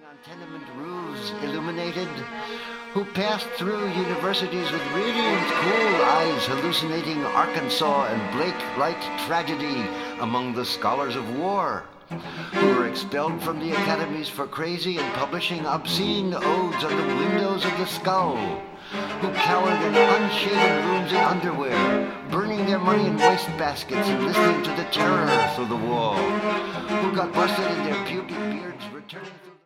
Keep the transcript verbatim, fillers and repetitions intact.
on tenement roofs illuminated, who passed through universities with radiant, cool eyes, hallucinating Arkansas and Blake-like tragedy among the scholars of war, who were expelled from the academies for crazy and publishing obscene odes on the windows of the skull, who cowered in unshaven rooms in underwear, burning their money in wastebaskets and listening to the terror through the wall, who got busted in their pubic beards returning through